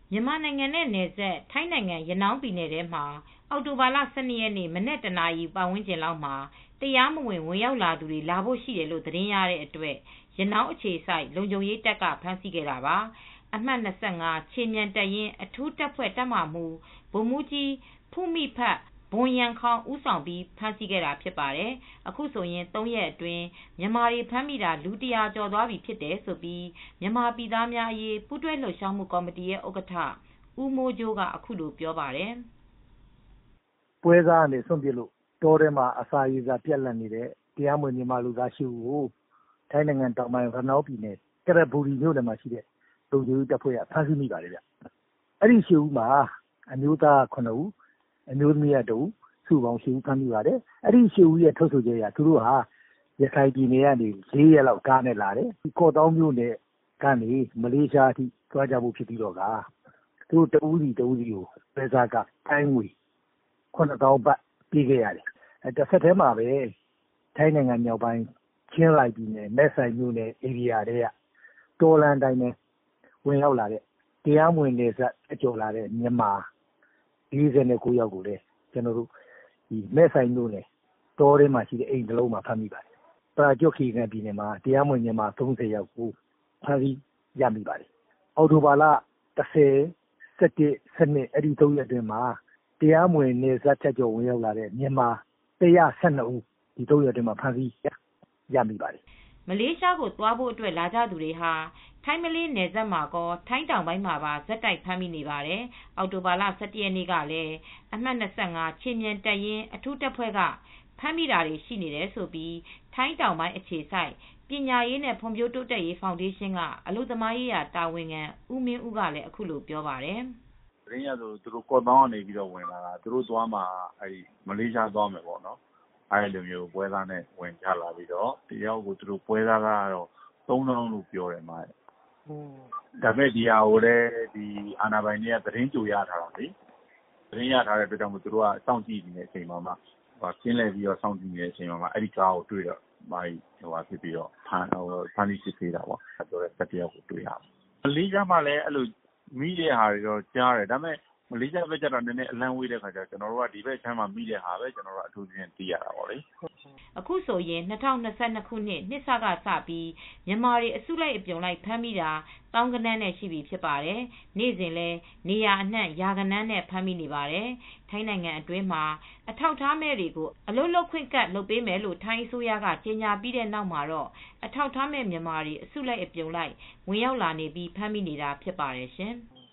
မြန်မာနိုင်ငံနဲ့နယ်စပ်ထိုင်းနိုင်ငံရနောင်းပြည်နယ်ထဲမှာအောက်တိုဘာလ 12 ရက်နေ့မနက် 1 နာရီပတ်ဝန်းကျင်လောက်မှာတရားမဝင်ဝင်ရောက်လာသူတွေလာဖို့ရှိတယ်လို့သတင်းရတဲ့အတွက်ရနောင်းအခြေစိုက်လုံခြုံရေးတပ်ကဖမ်းဆီးခဲ့တာပါအမှတ် 25 ခြေမြန်တပ်ရင်းအထူးတပ်ဖွဲ့တပ်မမှူးဗိုလ်မှူးကြီးဖူးမိဖတ်ဘွန်ရန်ခေါင်ဦးဆောင်ပြီးဖမ်းဆီးခဲ့တာဖြစ်ပါတယ်အခုဆိုရင် 3 ရက်အတွင်းမြန်မာတွေဖမ်းမိတာလူ100ကျော်သွားပြီဖြစ်တယ်လို့မြန်မာပြည်သားများအရေးပူးတွဲလှုပ်ရှားမှုကော်မတီရဲ့ဥက္ကဋ္ဌဦးမိုးကြိုးကအခုလိုပြောပါတယ်ပွဲစားကနေစွန့်ပစ်လို့တောထဲမှာအစာရေစာပြတ်လတ်နေတဲ့တရားမဝင်မြန်မာလူသား8ဦးကိုထိုင်းနိုင်ငံတောင်ပိုင်းရနောင်းပြည်နယ်ကရဘူရီမြို့နယ်မှာရှိတဲ့လုံခြုံရေးတပ်ဖွဲ့ကဖမ်းဆီးမိပါတယ်ဗျအဲ့ဒီ8ဦးမှာအမျိုးသား9ဦးအမျိုးသမီး1ဦးစုပေါင်း10ဦးဖမ်းမိပါတယ်အဲ့ဒီ10ဦးရဲ့ထုတ်ဆိုချက်အရသူတို့ဟာရခိုင်ပြည်နယ်ကနေ4ရက်လောက်ကားနဲ့လာတယ်ကော့တောင်းမြို့နယ်ကနေမလေးရှားအထိသွားကြဖို့ဖြစ်ပြီးတော့သူတို့တဦးစီကိုပဲစားကတိုင်းငွေ9000ဘတ်ပေးခဲ့ရတယ်တစ်ဆက်တည်းမှာပဲထိုင်းနိုင်ငံမြောက်ပိုင်းချင်းရိုင်ပြည်နယ်မဲဆိုင်မြို့နယ်ဧရိယာတွေကတော်လန်တိုင်းနဲ့ဝင်ရောက်လာတဲ့တရားမဝင်နယ်စပ်အကျော်လာတဲ့မြန်မာ49ယောက်ကိုလည်းကျွန်တော်တို့ဒီမဲဆိုင်မြို့နယ်တောထဲမှာရှိတဲ့အိမ်တစ်လုံးမှာဖမ်းမိပါတယ်ပရာကျွတ်ခီကန်ပြည်နယ်မှာတရားမဝင်မြန်မာ30ယောက်ကိုဖမ်းဆီးရမိပါတယ်အော်တိုဘာလ10 17 12အဲ့ဒီ3ရက်အတွင်းမှာတရားမဝင်နယ်စပ်ဖြတ်ကျော်ဝင်ရောက်လာတဲ့မြန်မာ112ဦးဒီ3ရက်အတွင်းမှာဖမ်းဆီးရမိပါတယ်မလေးရှားကိုသွားဖို့အတွက်လာကြသူတွေဟာထိုင်းမလေးနယ်စပ်မှာကောထိုင်းတောင်ပိုင်းမှာပါဇက်တိုက်ဖမ်းမိနေပါတယ်အောက်တိုဘာလ 17 ရက်နေ့ကလည်းအမှတ် 25 ခြေမြန်တပ်ရင်းအထူးတပ်ဖွဲ့ကဖမ်းမိတာတွေရှိနေတယ်လို့ထိုင်းတောင်ပိုင်းအခြေစိုက်ပညာရေးနဲ့ဖွံ့ဖြိုးတိုးတက်ရေးဖောင်ဒေးရှင်းကအလုပ်သမားရေးရာတာဝန်ခံဦးမင်းဦးကလည်းအခုလိုပြောပါတယ်သတင်းရဆိုသူတို့ကော့တောင်းကနေပြီးတော့ဝင်လာတာသူတို့သွားမှာမလေးရှားသွားမယ်ပေါ့နော်အဲ့လိုမျိုးပွဲသားနဲ့ဝင်ကြလာပြီးတော့တယောက်ကိုသူတို့ပွဲသားကတော့3000လို့ပြောတယ်မှာဒါပေမဲ့ဒီဟာကိုလည်းဒီအာနာပိုင်တွေကသတင်းကြိုရထားတာလေသတင်းရထားတဲ့အတွက်ကြောင့်မို့သူတို့ကစောင့်ကြည့်နေတဲ့အချိန်မှာကျင်းလည်ပြီးတော့စောင့်ကြည့်နေတဲ့အချိန်မှာအဲ့ဒီကားကိုတွေ့တော့ဖြစ်ပြီးတော့ဖမ်းဆီးစစ်ဆေးတာပေါ့ပြောတဲ့တစ်ယောက်ကိုတွေ့ရမလေးရှားမှာလည်းအဲ့လိုမိတဲ့ဟာတွေတော့ကြားတယ်ဒါပေမဲ့မလေးရှားဘက်ကျတော့နည်းနည်းအလန့်ဝေးတဲ့ခါကျကျွန်တော်တို့ကဒီဘက်ချမ်းမှာမိတဲ့ဟာပဲကျွန်တော်တို့အထူးချင်းသိရတာပေါ့လေအခုဆိုရင်2022ခုနှစ်နှစ်စကစပြီးမြန်မာတွေအစုလိုက်အပြုံလိုက်ဖမ်းမိတာတောင်းကနန်းနဲ့ရှိပြီဖြစ်ပါတယ်နေ့စဉ်လဲနေရအနှံ့ရာကနန်းနဲ့ဖမ်းမိနေပါတယ်ထိုင်းနိုင်ငံအတွင်းမှာအထောက်ထားမဲ့တွေကိုအလုပ်လုပ်ခွင့်ကတ်လုပ်ပေးမယ်လို့ထိုင်းအစိုးရကကြေညာပြီးတဲ့နောက်မှာတော့အထောက်ထားမဲ့မြန်မာတွေအစုလိုက်အပြုံလိုက်ဝင်ရောက်လာနေပြီးဖမ်းမိနေတာဖြစ်ပါတယ်ရှင်။